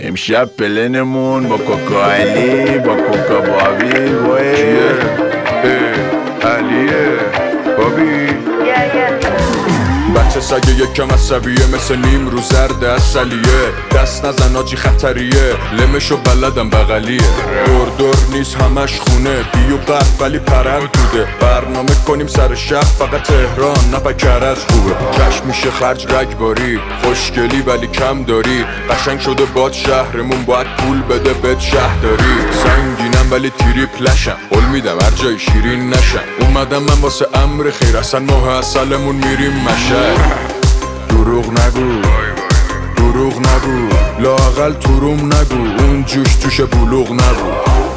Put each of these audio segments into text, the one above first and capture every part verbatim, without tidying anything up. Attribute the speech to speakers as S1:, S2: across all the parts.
S1: امشب پلنمون با کوکا علی با کوکا بابی وای
S2: کیه؟ اه علیه بابی بچه سگه یکم عصبیه مثل نیم رو زرد اصلیه دست نزن آجی خطریه لمشو بلدم بغلیه دور دور نیست همش خونه بیو قرد ولی پرند بوده برنامه کنیم سر شب فقط تهران نه کرج خوبه کش میشه خرج رگباری خوشگلی ولی کم داری قشنگ شده باد شهرمون باید پول بده بد شهرداری سنگینم ولی تیری پلشم قول میدم هر جای شیرین نشم اومدم من واسه امر خیر اصلا ماه اصلمون میریم مشهد دروغ نگو دروغ نگو لااقل تو روم نگو اون جوش توش بلوغ نگو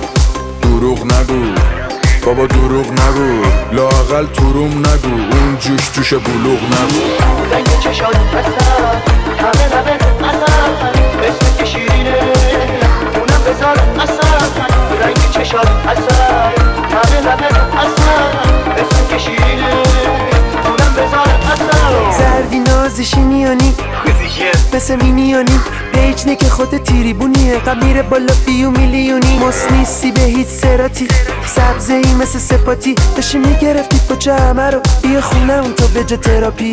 S2: دروغ نگو بابا دروغ نگو لااقل تو روم نگو اون جوش توش بلوغ نگو
S3: رنگ چشات اصلا همه همه اصلا اسم که شیرینه اونم بذار اصلا رنگ چشات اصلا همه همه اصلا اسم که شیرینه اونم بذار اصلا
S4: زردی نازشی میانی مثل مینیانی پیچنه که خود تیریبونیه قم میره بالا بیو میلیونی مس نیستی به هیچ سراتی سبزه ای مثل سپاتی داشتی میگرفتی پاچه همه رو بیا خونه اون تو بجا تراپی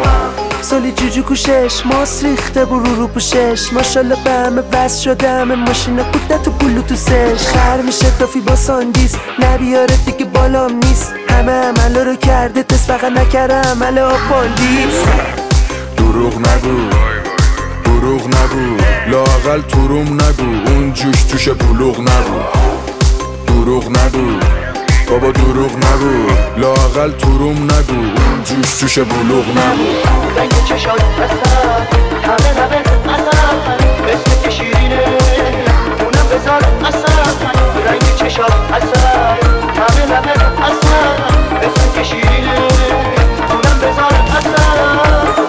S4: سالی جوجو کوشش ماس ریخته برو رو پوشش ماشالله به همه وز شده همه ماشینه بوده تو بلوتوسش خر میشه دافی با ساندیس نبیاره دیگه بالام نیست همه عملا رو کرده تست فقط نکره عمل آباندیس
S2: دروغ نگو دروغ نگو لااقل تو روم نگو اون جوش توش بلوغ نگو دروغ نگو بابا دروغ نگو لااقل تو روم نگو اون جوش توش بلوغ نگو
S3: رنگ چشات اصلا همه همه اصلا اسم که شیرینه اونم بذار اصلا رنگ چشات اصلا همه همه اصلا اسم که شیرینه اونم بذار اصلا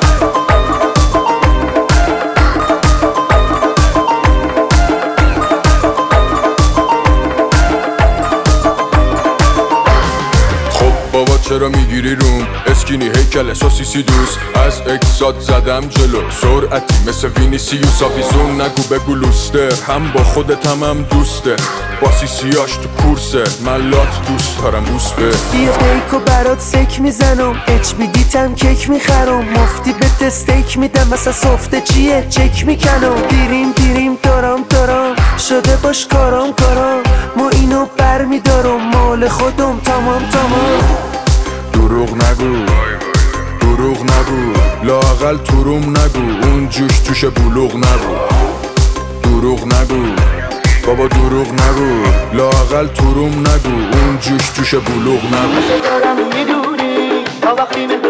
S2: بابا چرا میگیری روم اسکینی هیکل سوسیسی دوست از اکسات زدم جلو سرعتی مثل وینیسیوس آویزون نگو بگو لوستر هم با خودت هم هم دوسته با سیسیاش تو کورسه من لات دوست دارم بوس به
S4: بیا بیکو برات سک میزنم اچ بی دیتم کیک میخرم مفتی به استیک میدم مثلا سفته چیه چک میکنم دیریم دیریم دارم دارم شده باش کارام کارام ما اینو بر میدارم مال خودم تمام تمام
S2: دروغ نگو دروغ نگو لااقل تو روم نگو اون جوش توش بلوغ نگو دروغ نگو بابا دروغ نگو لااقل تو روم نگو اون جوش توش بلوغ نگو
S3: دارم میدونی تا وقتی